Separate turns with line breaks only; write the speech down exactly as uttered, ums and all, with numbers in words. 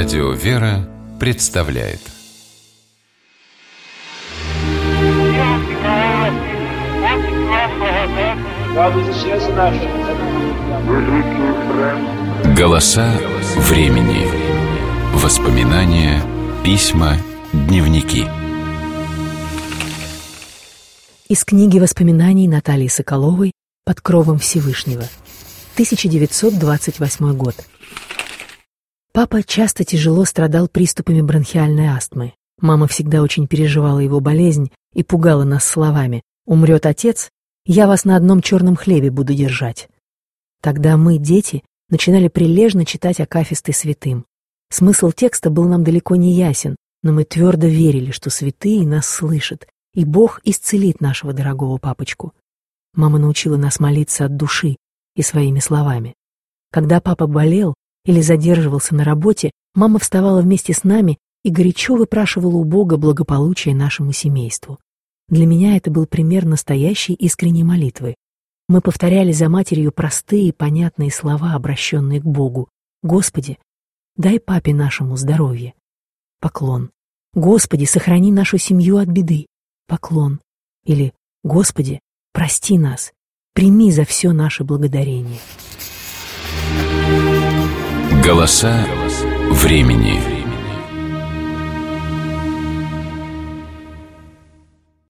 Радио «Вера» представляет «Голоса времени». Воспоминания, письма, дневники.
Из книги воспоминаний Натальи Соколовой «Под кровом Всевышнего», тысяча девятьсот двадцать восьмой год. Папа часто тяжело страдал приступами бронхиальной астмы. Мама всегда очень переживала его болезнь и пугала нас словами: «Умрет отец, я вас на одном черном хлебе буду держать». Тогда мы, дети, начинали прилежно читать акафисты святым. Смысл текста был нам далеко не ясен, но мы твердо верили, что святые нас слышат, и Бог исцелит нашего дорогого папочку. Мама научила нас молиться от души и своими словами. Когда папа болел или задерживался на работе, мама вставала вместе с нами и горячо выпрашивала у Бога благополучия нашему семейству. Для меня это был пример настоящей искренней молитвы. Мы повторяли за матерью простые и понятные слова, обращенные к Богу. «Господи, дай папе нашему здоровье». Поклон. «Господи, сохрани нашу семью от беды». Поклон. Или «Господи, прости нас, прими за все наше благодарение».
Голоса времени.